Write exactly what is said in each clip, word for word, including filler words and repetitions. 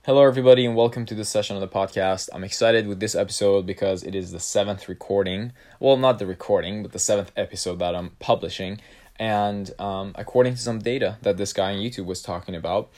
Hello, everybody, and welcome to this session of the podcast. I'm excited with this episode because it is the seventh recording. Well, not the recording, but the seventh episode that I'm publishing. And um, according to some data that this guy on YouTube was talking about,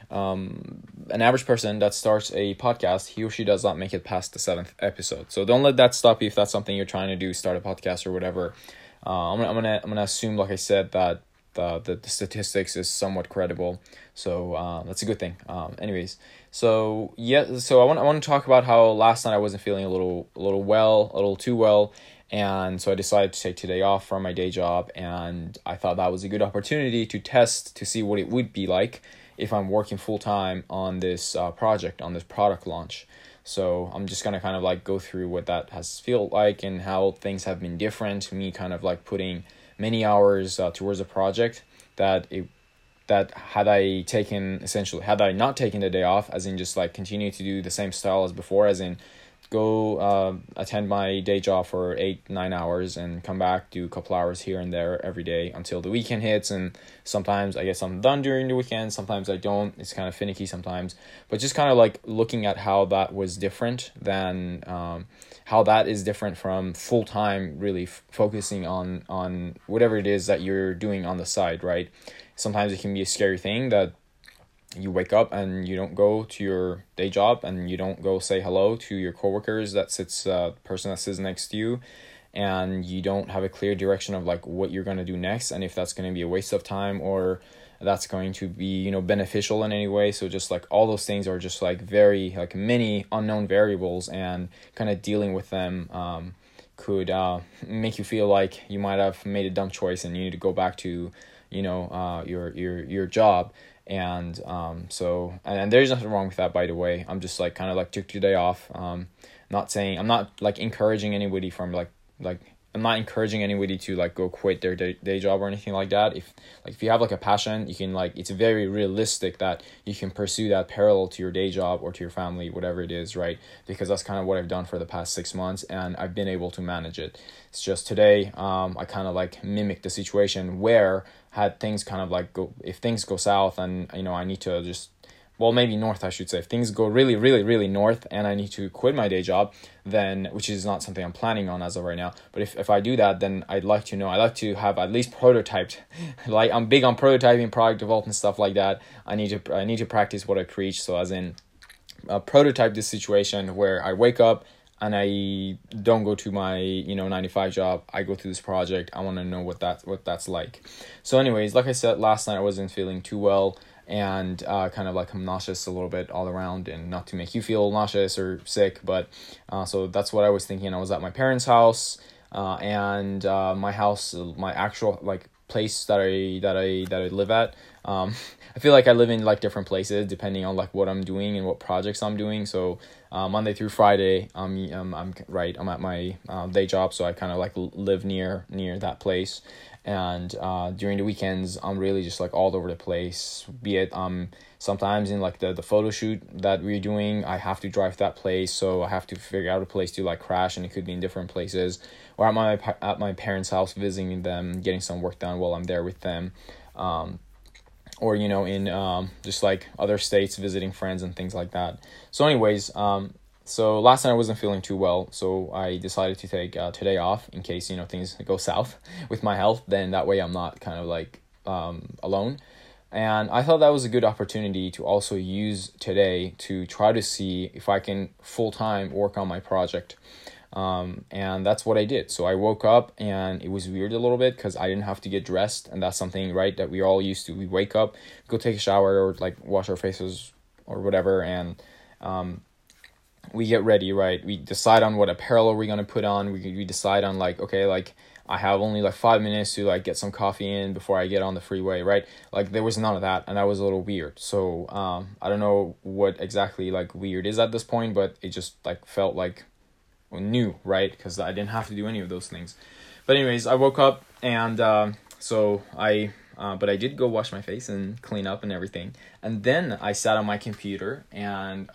um, an average person that starts a podcast, he or she does not make it past the seventh episode. So don't let that stop you if that's something you're trying to do, start a podcast or whatever. Uh, I'm gonna, I'm gonna, I'm gonna assume, like I said, that the the, the statistics is somewhat credible. So uh, that's a good thing. Um, anyways, so yeah, so I want I want to talk about how last night I wasn't feeling a little a little well, a little too well. And so I decided to take today off from my day job, and I thought that was a good opportunity to test to see what it would be like if I'm working full time on this uh, project, on this product launch. So I'm just gonna kind of like go through what that has felt like and how things have been different. Me kind of like putting many hours uh, towards a project that it that had I taken essentially had I not taken the day off, as in just like continue to do the same style as before, as in go uh, attend my day job for eight, nine hours and come back, do a couple hours here and there every day until the weekend hits. And sometimes I get something done during the weekend. Sometimes I don't. It's kind of finicky sometimes. But just kind of like looking at how that was different than um, how that is different from full time, really f- focusing on, on whatever it is that you're doing on the side, right? Sometimes it can be a scary thing that you wake up and you don't go to your day job and you don't go say hello to your coworkers that sits uh person that sits next to you, and you don't have a clear direction of like what you're going to do next, and if that's going to be a waste of time or that's going to be, you know, beneficial in any way. So just like all those things are just like very like many unknown variables, and kind of dealing with them um could uh make you feel like you might have made a dumb choice and you need to go back to, you know, uh your your your job. And um so and, and there's nothing wrong with that, by the way. I'm just like kind of like took today off. um not saying I'm not like encouraging anybody from like like I'm not encouraging anybody to like go quit their day, day job or anything like that. If like if you have like a passion, you can like it's very realistic that you can pursue that parallel to your day job or to your family, whatever it is, right? Because that's kind of what I've done for the past six months, and I've been able to manage it. It's just today um I kind of like mimicked the situation where had things kind of like go if things go south and, you know, I need to just well, maybe north, I should say. If things go really, really, really north and I need to quit my day job, then, which is not something I'm planning on as of right now. But if, if I do that, then I'd like to know, I'd like to have at least prototyped. Like, I'm big on prototyping, product development, stuff like that. I need to, I need to practice what I preach. So as in, uh, prototype this situation where I wake up and I don't go to my, you know, nine to five job. I go to this project. I want to know what that, what that's like. So anyways, like I said, last night I wasn't feeling too well, and uh, kind of like I'm nauseous a little bit all around, and not to make you feel nauseous or sick, but uh, so that's what I was thinking. I was at my parents' house, uh, and uh, my house, my actual like place that I that I that I live at. Um, I feel like I live in like different places depending on like what I'm doing and what projects I'm doing. So uh, Monday through Friday, um, I'm I'm right. I'm at my um, day job, so I kind of like live near near that place. And uh, during the weekends, I'm really just like all over the place. Be it um sometimes in like the, the photo shoot that we're doing, I have to drive to that place, so I have to figure out a place to like crash, and it could be in different places. Or at my at my parents' house, visiting them, getting some work done while I'm there with them. Um, or, you know, in um just like other states, visiting friends and things like that. So anyways, um. So last night I wasn't feeling too well, so I decided to take uh, today off in case, you know, things go south with my health. Then that way I'm not kind of like um, alone. And I thought that was a good opportunity to also use today to try to see if I can full-time work on my project. Um, and that's what I did. So I woke up, and it was weird a little bit because I didn't have to get dressed. And that's something, right, that we all used to. We wake up, go take a shower, or like wash our faces or whatever, and um we get ready, right? We decide on what apparel we're going to put on. We we decide on like, okay, like I have only like five minutes to like get some coffee in before I get on the freeway, right? Like there was none of that, and that was a little weird. So um, I don't know what exactly like weird is at this point, but it just like felt like new, right? Because I didn't have to do any of those things. But anyways, I woke up, and uh, so I Uh, but I did go wash my face and clean up and everything. And then I sat on my computer, and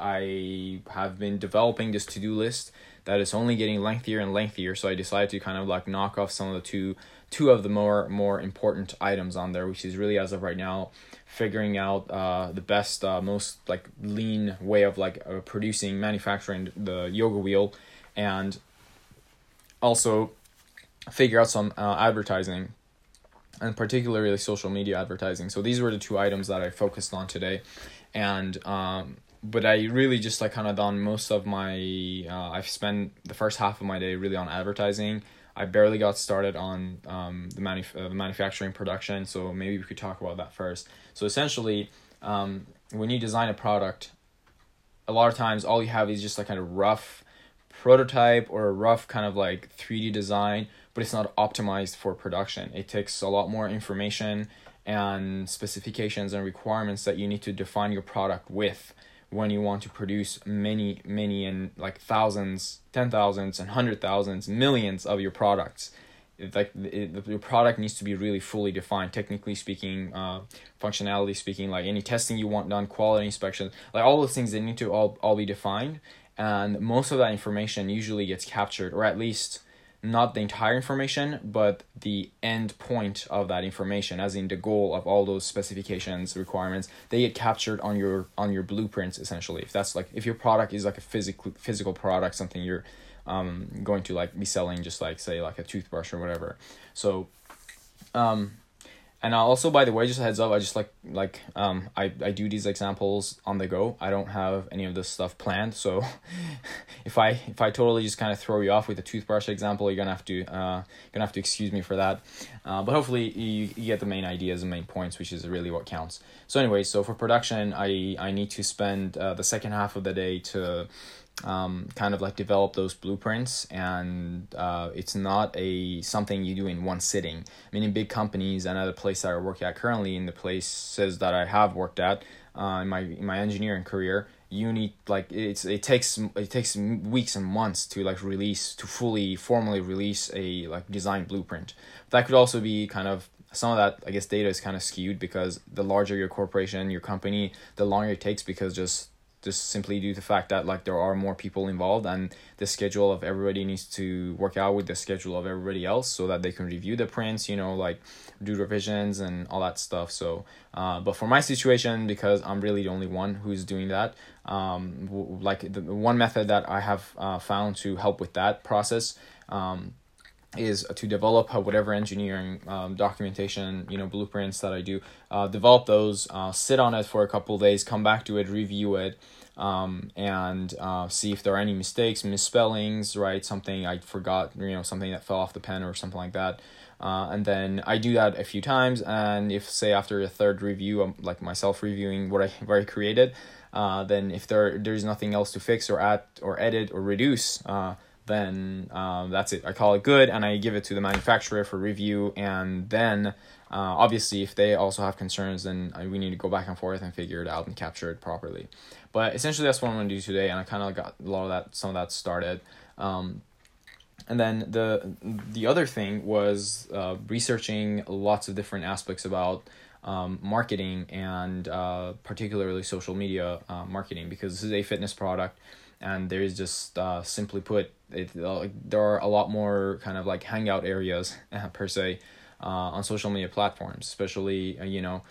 I have been developing this to-do list that is only getting lengthier and lengthier. So I decided to kind of like knock off some of the two two of the more more important items on there, which is really, as of right now, figuring out uh, the best, uh, most like lean way of like uh, producing, manufacturing the yoga wheel, and also figure out some uh, advertising, and particularly social media advertising. So these were the two items that I focused on today, and um, but I really just like kind of done most of my. Uh, I've spent the first half of my day really on advertising. I barely got started on um, the, manuf- uh, the manufacturing production, so maybe we could talk about that first. So essentially, um, when you design a product, a lot of times all you have is just like kind of rough prototype or a rough kind of like three D design, but it's not optimized for production. It takes a lot more information and specifications and requirements that you need to define your product with when you want to produce many, many and like thousands, ten thousands and hundred thousands, millions of your products. It, like it, your product needs to be really fully defined, technically speaking, uh, functionality speaking, like any testing you want done, quality inspection, like all those things, they need to all, all be defined. And most of that information usually gets captured, or at least not the entire information, but the end point of that information, as in the goal of all those specifications, requirements, they get captured on your on your blueprints, essentially. If that's like, if your product is like a physical physical product, something you're um going to like be selling, just like say like a toothbrush or whatever. So um and also, by the way, just a heads up, I just like like um I, I do these examples on the go. I don't have any of this stuff planned, so if I if I totally just kind of throw you off with a toothbrush example, you're gonna have to uh gonna have to excuse me for that. Uh, but hopefully you, you get the main ideas and main points, which is really what counts. So anyway, so for production, I I need to spend uh, the second half of the day to um kind of like develop those blueprints, and uh it's not a something you do in one sitting. I mean, in big companies and at a place that I work at currently, in the places that I have worked at uh in my in my engineering career, you need like it's it takes it takes weeks and months to like release to fully formally release a like design blueprint. That could also be kind of some of that, I guess, data is kind of skewed because the larger your corporation, your company, the longer it takes, because just just simply due to the fact that like there are more people involved, and the schedule of everybody needs to work out with the schedule of everybody else so that they can review the prints, you know, like do revisions and all that stuff. So uh but for my situation, because I'm really the only one who's doing that, um w- like the one method that I have uh, found to help with that process um is to develop whatever engineering um, documentation, you know, blueprints that I do, uh, develop those, uh, sit on it for a couple of days, come back to it, review it, um, and uh, see if there are any mistakes, misspellings, right, something I forgot, you know, something that fell off the pen or something like that. Uh, and then I do that a few times, and if, say, after a third review, I'm like myself reviewing what I, what I created, uh, then if there there's nothing else to fix or add or edit or reduce, uh, then um, that's it. I call it good, and I give it to the manufacturer for review. And then, uh, obviously, if they also have concerns, then I, we need to go back and forth and figure it out and capture it properly. But essentially, that's what I'm going to do today, and I kind of got a lot of that, some of that started. Um, and then the the other thing was uh, researching lots of different aspects about um, marketing, and uh, particularly social media uh, marketing, because this is a fitness product. And there is just, uh, simply put, it, uh, there are a lot more kind of like hangout areas, per se, uh, on social media platforms, especially, uh, you know,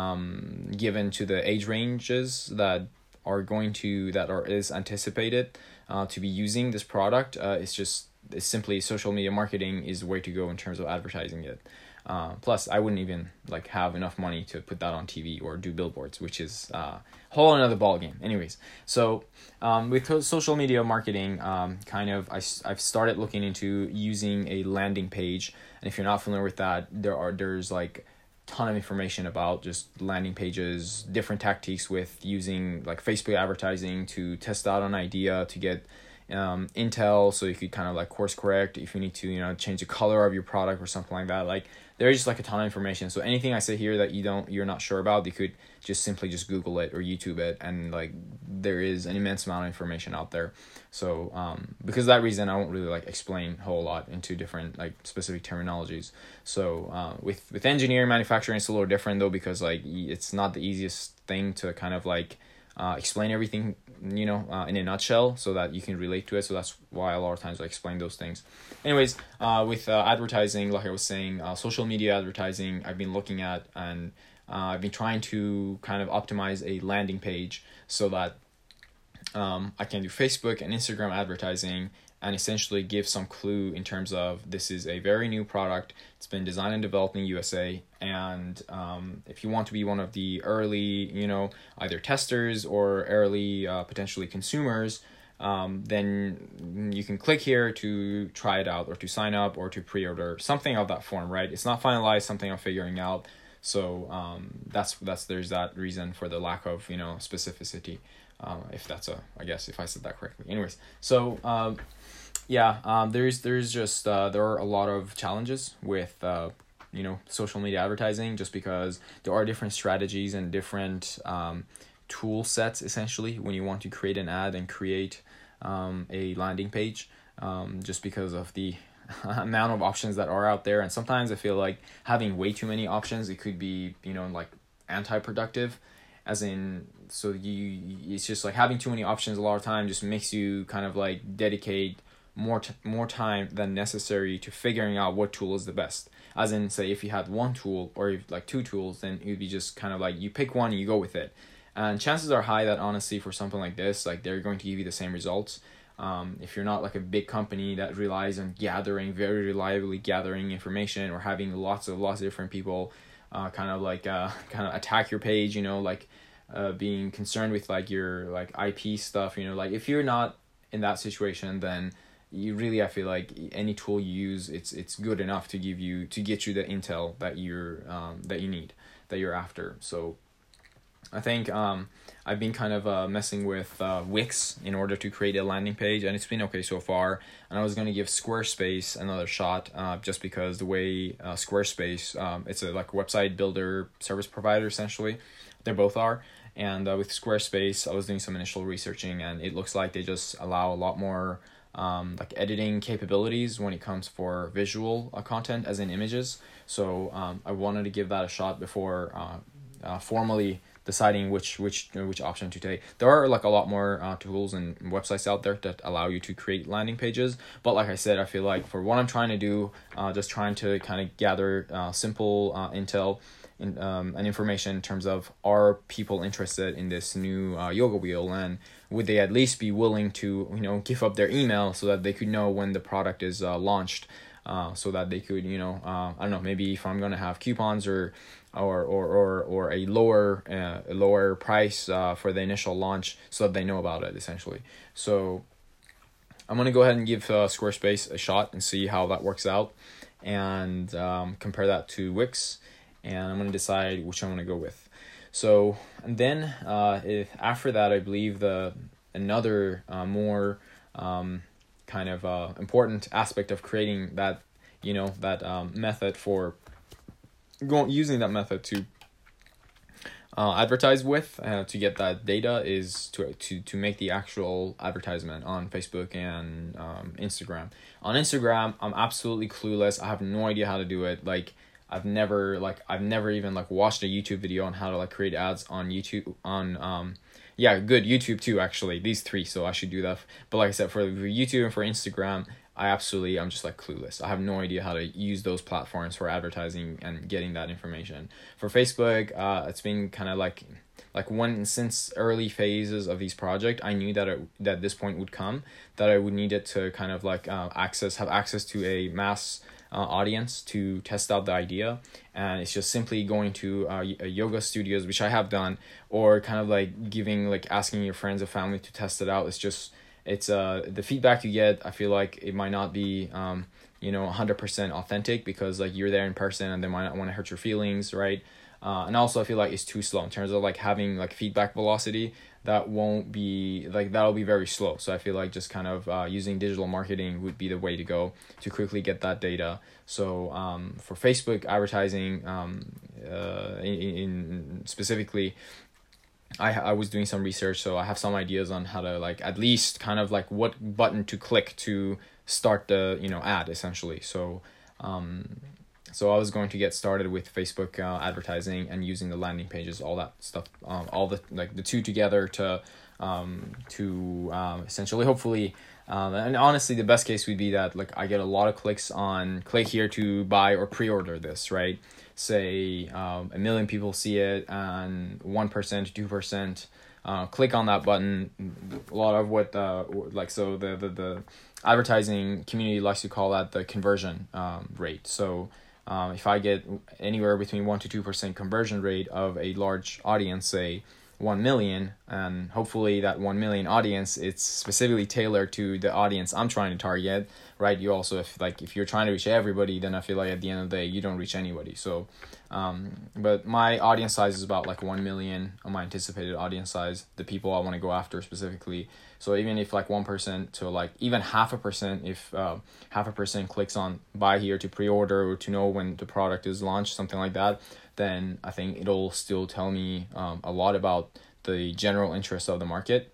um, given to the age ranges that are going to, that are, is anticipated uh, to be using this product. Uh, it's just, it's simply social media marketing is the way to go in terms of advertising it. Uh, plus, I wouldn't even like have enough money to put that on T V or do billboards, which is a uh, whole another ballgame. Anyways, so um, with social media marketing, um, kind of I, I've started looking into using a landing page. And if you're not familiar with that, there are there's like ton of information about just landing pages, different tactics with using like Facebook advertising to test out an idea, to get um intel, so you could kind of like course correct if you need to, you know, change the color of your product or something like that. Like there's just like a ton of information. So anything I say here that you don't you're not sure about, you could just simply just Google it or YouTube it, and like there is an immense amount of information out there. So um because of that reason, I won't really like explain a whole lot into different like specific terminologies. So uh with with engineering, manufacturing, it's a little different though, because like it's not the easiest thing to kind of like uh explain everything you know, uh, in a nutshell, so that you can relate to it. So that's why a lot of times I explain those things. Anyways, uh, with uh, advertising, like I was saying, uh, social media advertising, I've been looking at, and uh, I've been trying to kind of optimize a landing page so that um, I can do Facebook and Instagram advertising, and essentially give some clue in terms of this is a very new product. It's been designed and developed in U S A. And um, if you want to be one of the early, you know, either testers or early uh, potentially consumers, um, then you can click here to try it out or to sign up or to pre-order, something of that form, right? It's not finalized, something I'm figuring out. So um, that's, that's there's that reason for the lack of, you know, specificity. Uh, if that's a, I guess if I said that correctly. Anyways, so um, yeah, um, there's there's just uh, there are a lot of challenges with uh, you know, social media advertising, just because there are different strategies and different um, tool sets essentially when you want to create an ad and create um, a landing page, um, just because of the amount of options that are out there. And sometimes I feel like having way too many options, it could be, you know, like anti-productive. As in, so you, it's just like having too many options a lot of time just makes you kind of like dedicate more t- more time than necessary to figuring out what tool is the best. As in, say, if you had one tool or if like two tools, then it would be just kind of like you pick one and you go with it. And chances are high that honestly for something like this, like they're going to give you the same results. Um, if you're not like a big company that relies on gathering, very reliably gathering information, or having lots of lots of different people uh, kind of like uh, kind of attack your page, you know, like uh, being concerned with like your like I P stuff, you know, like if you're not in that situation, then you really, I feel like any tool you use, it's it's good enough to give you, to get you the intel that you're um, that you need, that you're after. So I think um, I've been kind of uh, messing with uh, Wix in order to create a landing page, and it's been okay so far. And I was going to give Squarespace another shot, uh, just because the way uh, Squarespace, um, it's a like website builder service provider essentially. They both are. And uh, with Squarespace, I was doing some initial researching, and it looks like they just allow a lot more um, like editing capabilities when it comes for visual uh, content, as in images. So um, I wanted to give that a shot before uh, uh, formally deciding which which which option to take. There are like a lot more uh, tools and websites out there that allow you to create landing pages, but like I said, I feel like for what I'm trying to do, uh, just trying to kind of gather uh, simple uh, intel in, um, and information in terms of, are people interested in this new uh, yoga wheel, and would they at least be willing to, you know, give up their email so that they could know when the product is uh, launched, uh, so that they could, you know, uh, I don't know, maybe if I'm gonna have coupons or or or or, or a lower uh, a lower price uh, for the initial launch, so that they know about it essentially. So I'm gonna go ahead and give uh, Squarespace a shot and see how that works out, and um, compare that to Wix, and I'm gonna decide which I'm gonna go with. So, and then uh, if after that, I believe the another uh, more um, kind of uh, important aspect of creating that, you know, that um, method for going using that method to uh, advertise with, uh, to get that data, is to to to make the actual advertisement on Facebook and um, Instagram. On Instagram, I'm absolutely clueless. I have no idea how to do it. Like, I've never like I've never even like watched a YouTube video on how to like create ads on YouTube on um yeah good YouTube too, actually, these three, so I should do that. But like I said, for, for YouTube and for Instagram, I absolutely I'm just like clueless. I have no idea how to use those platforms for advertising and getting that information. For Facebook, uh it's been kind of like like when since early phases of these project, I knew that it, that this point would come, that I would need it to kind of like uh, access have access to a mass Uh, audience to test out the idea. And it's just simply going to uh, yoga studios, which I have done, or kind of like giving like asking your friends or family to test it out. It's just it's uh the feedback you get, I feel like it might not be um you know one hundred percent authentic, because like you're there in person and they might not want to hurt your feelings, right? Uh, and also I feel like it's too slow in terms of like having like feedback velocity. That won't be like that'll be very slow. So I feel like just kind of uh, using digital marketing would be the way to go to quickly get that data. So um, for Facebook advertising, um, uh, in, in specifically, I I was doing some research, so I have some ideas on how to like at least kind of like what button to click to start the, you know, ad essentially. So um. So I was going to get started with Facebook uh, advertising and using the landing pages, all that stuff, um, all the like the two together to um, to um, essentially, hopefully, um, and honestly, the best case would be that like I get a lot of clicks on click here to buy or pre-order this, right? Say um, a million people see it and one percent, two percent uh, click on that button. A lot of what uh, like so the the the advertising community likes to call that the conversion um, rate. So um, if I get anywhere between one to two percent conversion rate of a large audience, say one million, and hopefully that one million audience, it's specifically tailored to the audience I'm trying to target, right? You also, if like if you're trying to reach everybody, then I feel like at the end of the day you don't reach anybody. So um but my audience size is about like one million, my anticipated audience size, the people I want to go after specifically. So even if like one percent to like even half a percent, if uh, half a percent clicks on buy here to pre-order or to know when the product is launched, something like that, then I think it'll still tell me um, a lot about the general interest of the market.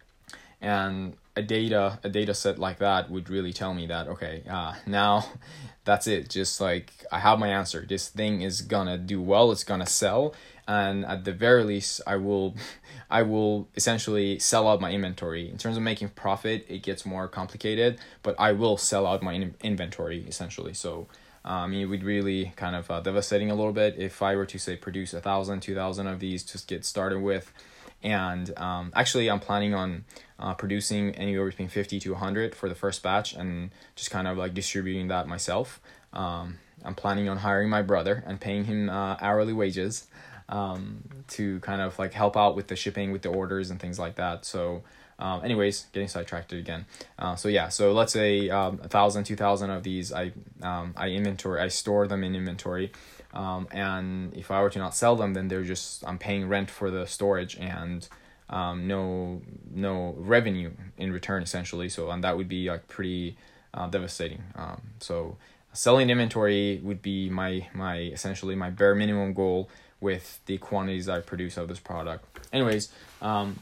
And a data a data set like that would really tell me that, okay, uh, now that's it. Just like I have my answer. This thing is gonna do well. It's gonna sell. And at the very least, I will, I will essentially sell out my inventory. In terms of making profit, it gets more complicated, but I will sell out my in- inventory essentially. So Um, it would really kind of uh, devastating a little bit if I were to say produce a thousand, two thousand of these to get started with. And um, actually, I'm planning on uh, producing anywhere between fifty to one hundred for the first batch and just kind of like distributing that myself. Um, I'm planning on hiring my brother and paying him uh, hourly wages um, to kind of like help out with the shipping, with the orders and things like that. So Um, anyways, getting sidetracked again. Uh, so yeah, so let's say um, a thousand, two thousand of these, I um, I inventory, I store them in inventory, um, and if I were to not sell them, then they're just I'm paying rent for the storage and um, no no revenue in return essentially. So and that would be like pretty uh, devastating. Um, so selling inventory would be my my essentially my bare minimum goal with the quantities I produce of this product. Anyways. Um,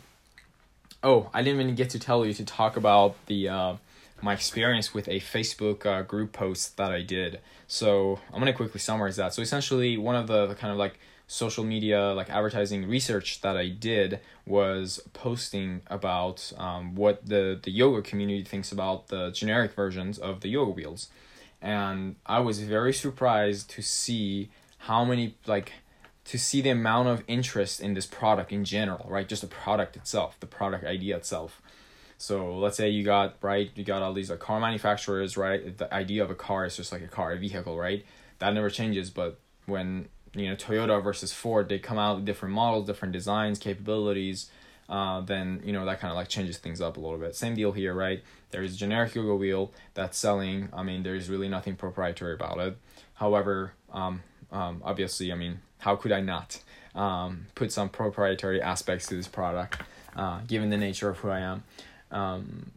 Oh, I didn't even get to tell you to talk about the uh, my experience with a Facebook uh, group post that I did. So I'm going to quickly summarize that. So essentially one of the, the kind of like social media, like advertising research that I did was posting about um, what the, the yoga community thinks about the generic versions of the yoga wheels. And I was very surprised to see how many like... to see the amount of interest in this product in general, right? Just the product itself, the product idea itself. So let's say you got, right, you got all these like car manufacturers, right? The idea of a car is just like a car, a vehicle, right? That never changes. But when, you know, Toyota versus Ford, they come out with different models, different designs, capabilities, uh, then, you know, that kind of like changes things up a little bit. Same deal here, right? There is a generic yoga wheel that's selling. I mean, there's really nothing proprietary about it. However, um, um, obviously, I mean, how could I not um, put some proprietary aspects to this product, uh, given the nature of who I am? Um,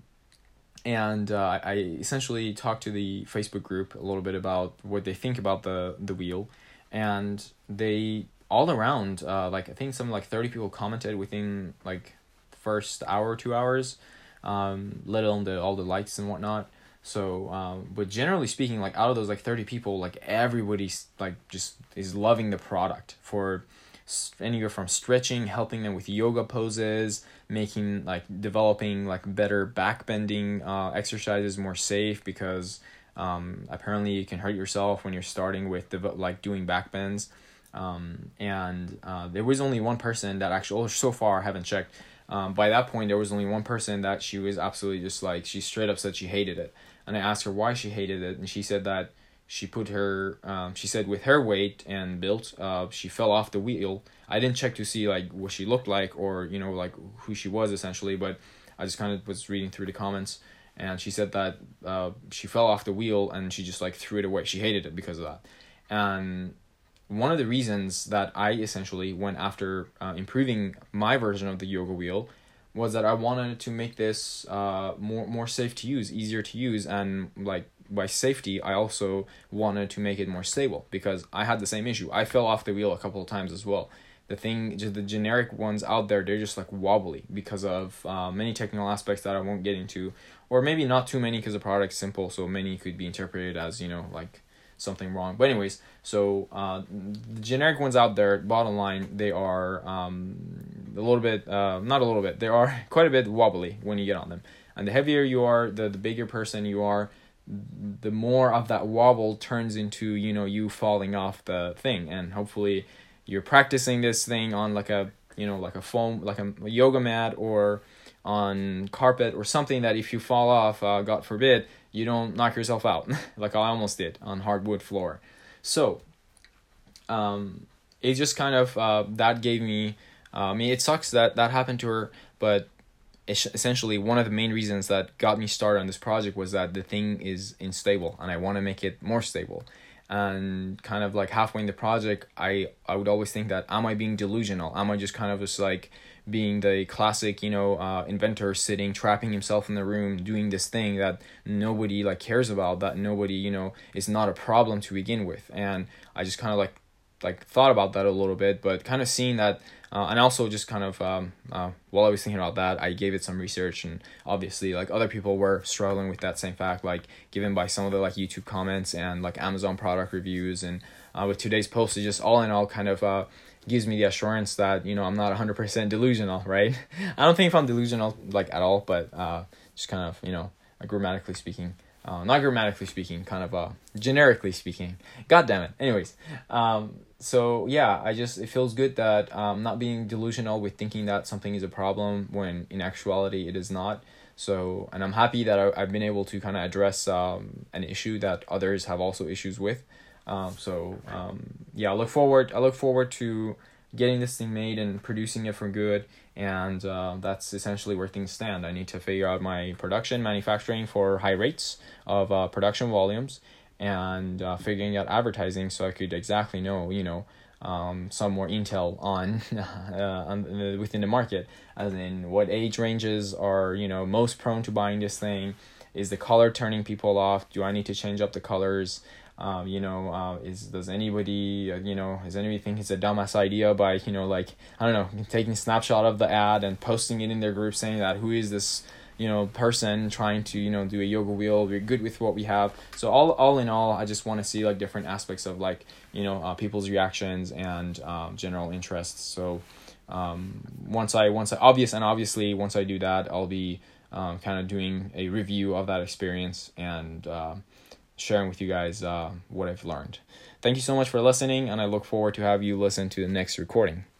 and uh, I essentially talked to the Facebook group a little bit about what they think about the, the wheel. And they, all around, uh, like I think some like thirty people commented within like the first hour or two hours, um, let alone the, all the likes and whatnot. So, um, but generally speaking, like out of those like thirty people, like everybody's like just is loving the product for anywhere from stretching, helping them with yoga poses, making like developing like better back bending uh, exercises, more safe because um, apparently you can hurt yourself when you're starting with the, like doing back bends. Um, and uh, there was only one person that actually, oh, so far I haven't checked. Um, by that point, there was only one person that she was absolutely just like, she straight up said she hated it. And I asked her why she hated it, and she said that she put her, um, she said with her weight and build, uh, she fell off the wheel. I didn't check to see like what she looked like or, you know, like who she was essentially, but I just kind of was reading through the comments, and she said that uh, she fell off the wheel and she just like threw it away. She hated it because of that. And one of the reasons that I essentially went after uh, improving my version of the yoga wheel was that I wanted to make this uh more more safe to use, easier to use, and like by safety, I also wanted to make it more stable because I had the same issue. I fell off the wheel a couple of times as well. The thing, just the generic ones out there, they're just like wobbly because of uh, many technical aspects that I won't get into, or maybe not too many because the product's simple, so many could be interpreted as, you know, like something wrong. But anyways, so uh, the generic ones out there, bottom line, they are um, a little bit, uh, not a little bit, they are quite a bit wobbly when you get on them. And the heavier you are, the, the bigger person you are, the more of that wobble turns into, you know, you falling off the thing. And hopefully you're practicing this thing on like a, you know, like a foam, like a, a yoga mat or on carpet or something that if you fall off, uh, God forbid, you don't knock yourself out like I almost did on hardwood floor. So um, it just kind of, uh, that gave me, uh, I mean, it sucks that that happened to her, but essentially one of the main reasons that got me started on this project was that the thing is unstable and I want to make it more stable. And kind of like halfway in the project, I, I would always think that, am I being delusional? Am I just kind of just like being the classic, you know, uh, inventor sitting, trapping himself in the room, doing this thing that nobody like cares about, that nobody, you know, is not a problem to begin with. And I just kind of like, like thought about that a little bit, but kind of seeing that, uh, and also just kind of, um, uh, while I was thinking about that, I gave it some research, and obviously like other people were struggling with that same fact, like given by some of the like YouTube comments and like Amazon product reviews. And uh, with today's post, it just all in all kind of, uh, gives me the assurance that, you know, I'm not one hundred percent delusional, right? I don't think if I'm delusional like at all, but uh, just kind of, you know, grammatically speaking, uh, not grammatically speaking, kind of uh, generically speaking. God damn it. Anyways, um, so yeah, I just, it feels good that I'm um, not being delusional with thinking that something is a problem when in actuality it is not. So, and I'm happy that I, I've been able to kind of address um, an issue that others have also issues with. Um, so, um, yeah, I look forward, I look forward to getting this thing made and producing it for good. And, uh, that's essentially where things stand. I need to figure out my production, manufacturing for high rates of, uh, production volumes, and, uh, figuring out advertising so I could exactly know, you know, um, some more intel on, uh, on the, within the market, as in what age ranges are, you know, most prone to buying this thing. Is the color turning people off? Do I need to change up the colors? Um, you know, uh, is, does anybody, uh, you know, does anybody think it's a dumbass idea by, you know, like, I don't know, taking a snapshot of the ad and posting it in their group saying that, who is this, you know, person trying to, you know, do a yoga wheel, we're good with what we have. So all, all in all, I just want to see like different aspects of like, you know, uh, people's reactions and, um, general interests. So, um, once I, once I, obvious, and obviously once I do that, I'll be, um, kind of doing a review of that experience and, uh, sharing with you guys uh, what I've learned. Thank you so much for listening, and I look forward to have you listen to the next recording.